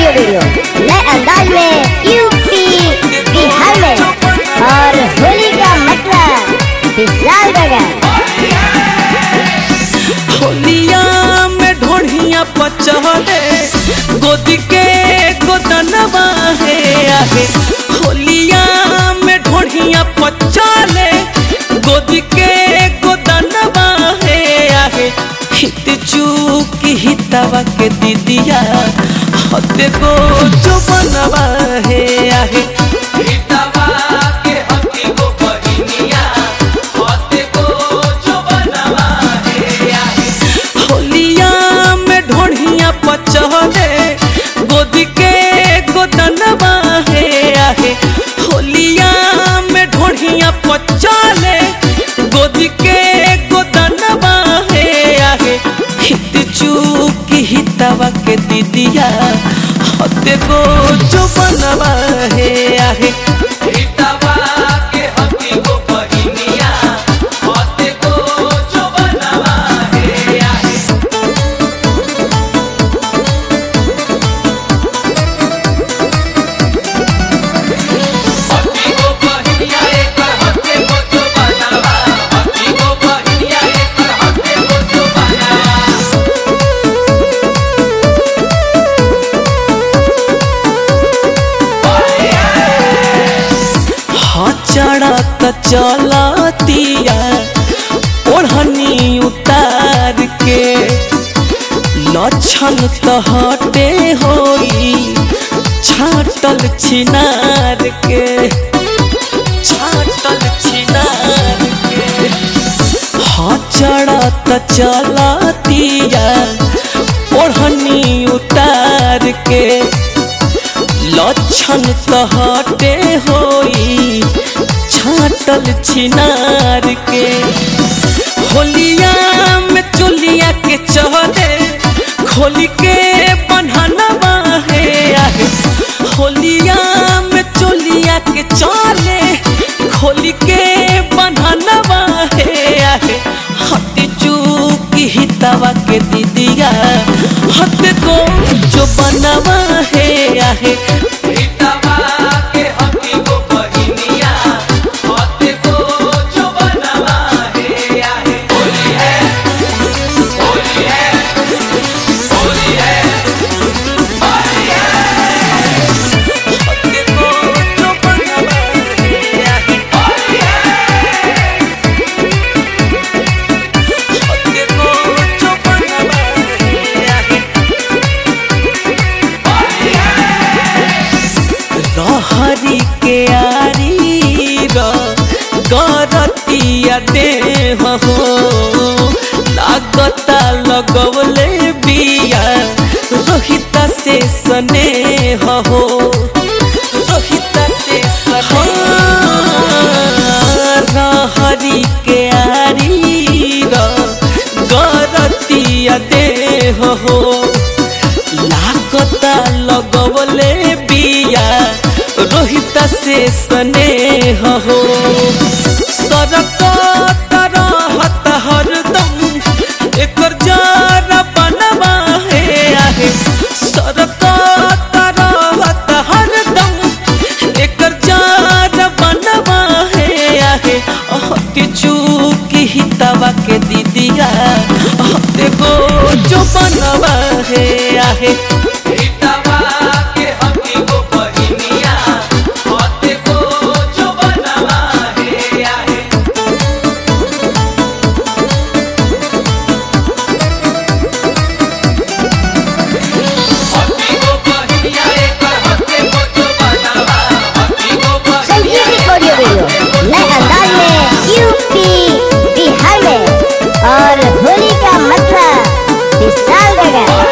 Audio video नए अंदाज में यूपी बिहार में और होली का मतलब विशाल गगन। होलिया में ढोढ़िया पचहले गोदी के गोदनवा है आहे। होलिया में ढोढ़िया पचहले गोदी के गोदनवा है आहे। हित चूक हितवा के दीदिया हते गो जो बनवा है आहे। हितवा के हती गो बहिनिया हते गो जो बनवा है आहे। होलिया में ढोढ़िया पचहले गोदी के गोदनवा है आहे। होलिया में ढोढ़िया पचहले गोदी के गोदनवा है आहे। हित चूक हितवा के दीदिया हते गो जो बनवा है आहे। हितवा के हती गो बहिनिया हते गो जो बनवा है आहे। हती गो बहिनिया एकर हते गो जो बनवा। हती गो बहिनिया एकर हते गो जो बनवा। चढ़त चलतिया ओढ़नी उतार के लक्षण तो हटे होई छाटल छिनार के। छाटल छिनार के चढ़त चलतिया ओढ़नी उतार के लक्षण तो हटे होई छाटल छिनार के। होलिया में चोलिया के चहले खोली के बन्हनवा है आहे। होलिया में चोलिया के चले खोली के बन्हनवा है आहे। हती चूक हितवा के दीदिया हते को जो बनवा है आहे। हितवा के हती गो बहिनिया हते को जो बनवा है आहे। होली है होली है होली है होली है। हते को जो बनवा है आहे। होली है हते को जो बनवा है आहे। रहरी के आरी गरतिया देह हो लागता लगवले बिया रोहिता से स्नेह हो। रोहिता से रहरी के आरी गरतिया देह हो लागता लगवले बिया रोहिता से स्नेह हो। सरकत रहत हरदम एकर जरा बनवा है आहे। सरकत रहत हरदम एकर जरा बनवा है आहे। हती चूक हितवा के दीदिया हते गो जो बनवा है आहे। हितवा के हती गो बहिनिया हते गो जो बनवा है आहे। हती गो बहिनिया एकर हते गो जो बनवा। हती गो संजीवनी ऑडियो वीडियो नए अंदाज में यूपी बिहार में और होली का मतलब विशाल गगन।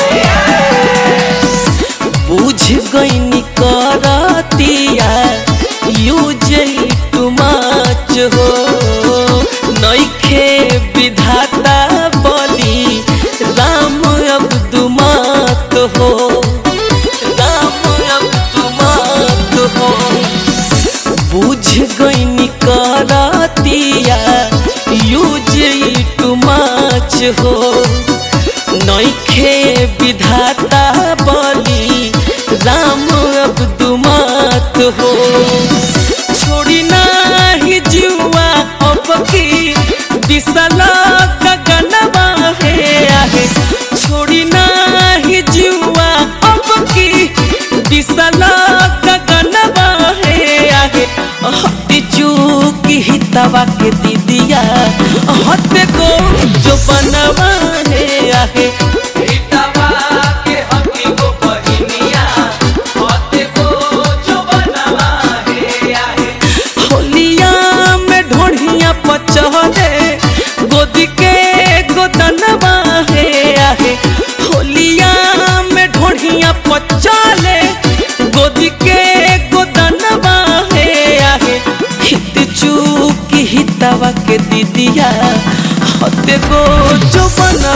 बुझ गईनी करतिया यूज टू मच हो नइखे विधाता बली राम अब दुमत हो। राम अब दुमत हो बुझ गईनी करतिया यूज टू मच हो नइखे विधाता बली हो छोड़ी नाही जीवा अब की दिसला गगनवा है आहे छोड़ी नाही जीवा अब की दिसला गगनवा है आहे हती चूकी हितवा के दीदिया हते को जो बनवा है आहे हितवा के हकी को बहिनिया होते को जो बनवा है आहे होलिया में ढोढ़िया पचहले गोदी के गोदनवा है आहे होलिया में ढोढ़िया पचहले गोदी के गोदनवा है आहे हित चूकी हितवा के दीदिया हते को जो बन